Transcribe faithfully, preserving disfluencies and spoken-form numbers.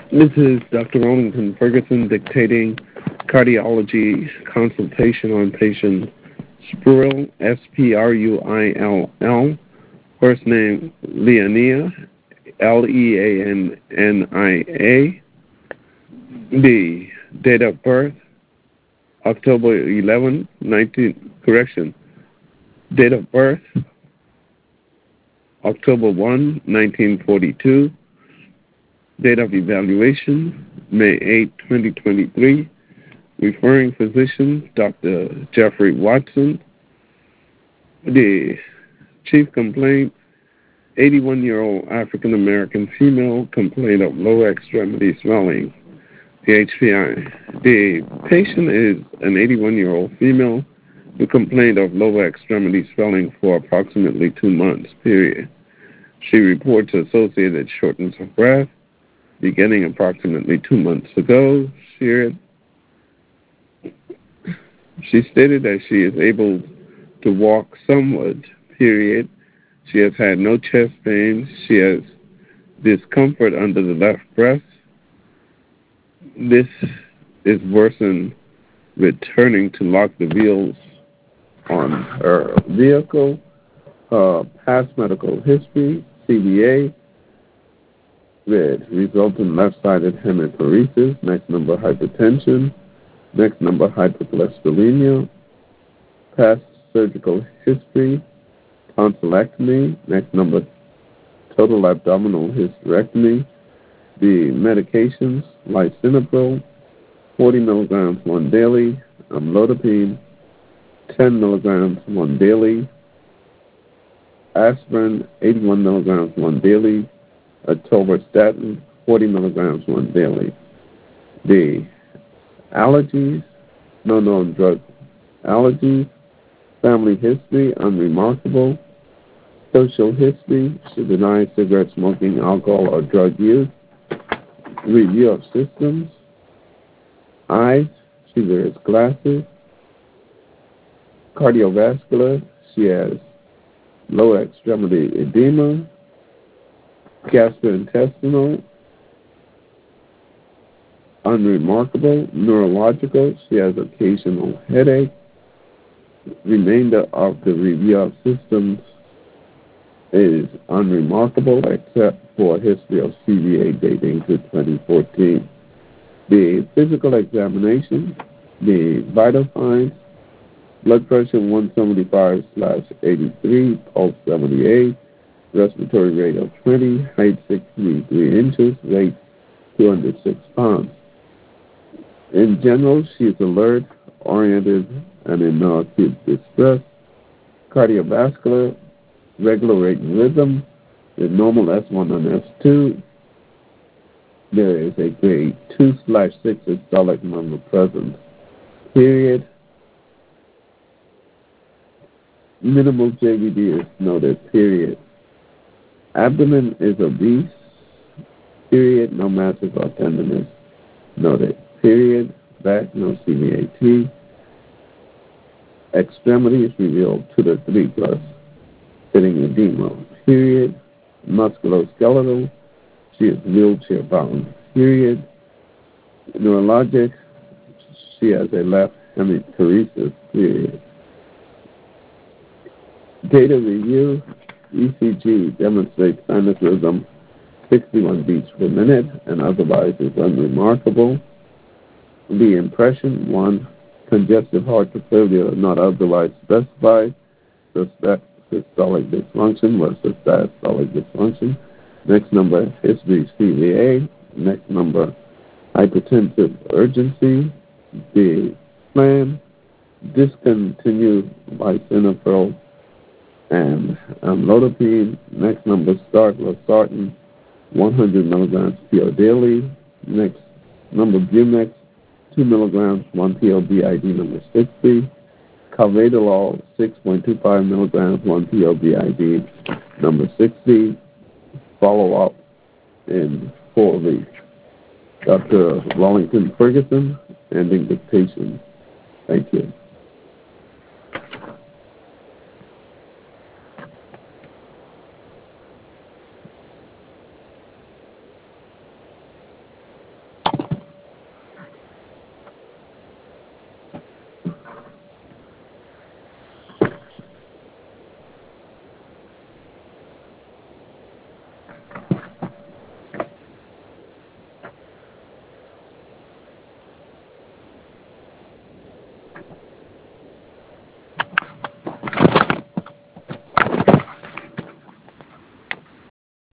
This is Doctor Wellington Ferguson dictating cardiology consultation on patient Spruill, S P R U I L L, first name Leania, L E A N N I A, the date of birth, October eleventh, nineteen, correction, date of birth, October first, nineteen forty-two, date of evaluation, May eighth, twenty twenty-three, referring physician, Doctor Jeffrey Watson, the chief complaint, eighty-one-year-old African-American female, complaint of lower extremity swelling, the H P I. The patient is an eighty-one-year-old female who complained of lower extremity swelling for approximately two months, period. She reports associated shortness of breath beginning approximately two months ago. She, had, she stated that she is able to walk somewhat, period. She has had no chest pain. She has discomfort under the left breast. This is worsened with turning to lock the wheels on her vehicle. Uh, past medical history, C V A, with resultant left-sided hemiparesis. Next number, hypertension. Next number, hypercholesterolemia. Past surgical history, tonsillectomy. Next number, total abdominal hysterectomy. The medications, lisinopril, forty milligrams one daily, amlodipine, ten milligrams one daily, aspirin, eighty-one milligrams one daily, atorvastatin, forty milligrams one daily. The allergies, no known drug allergies, family history, unremarkable, social history, she denies cigarette smoking, alcohol, or drug use, review of systems, eyes, she wears glasses, cardiovascular, she has lower extremity edema, gastrointestinal, unremarkable, neurological, she has occasional headache. Remainder of the review of systems is unremarkable except for a history of C V A dating to twenty fourteen. The physical examination, the vital signs, blood pressure one seventy-five slash eighty-three, pulse seventy-eight, respiratory rate of twenty, height six feet three inches, weight two hundred six pounds. In general, she is alert, oriented, and in no acute distress. Cardiovascular, regular rate and rhythm, with normal S one and S two. There is a grade two slash six systolic number present, period. Minimal J V D is noted, period. Abdomen is obese, period. No masses or tenderness noted, period. Back, no C V A T. Extremities revealed two to three plus sitting edema, period. Musculoskeletal, she is wheelchair bound, period. Neurologic, she has a left hemiparesis, period. Data review, E C G demonstrates sinus rhythm sixty-one beats per minute and otherwise is unremarkable. The impression, one, congestive heart failure not otherwise specified, suspect systolic dysfunction versus diastolic dysfunction. Next number, history C V A. Next number, hypertensive urgency. The plan, discontinue lisinopril and amlodipine. Next number, start losartan, one hundred milligrams P O daily. Next number, Bumex, two milligrams, one P O B I D number sixty. Carvedilol, six point two five milligrams, one P O B I D number sixty. Follow up in four weeks. Doctor Wellington Ferguson, ending dictation. Thank you.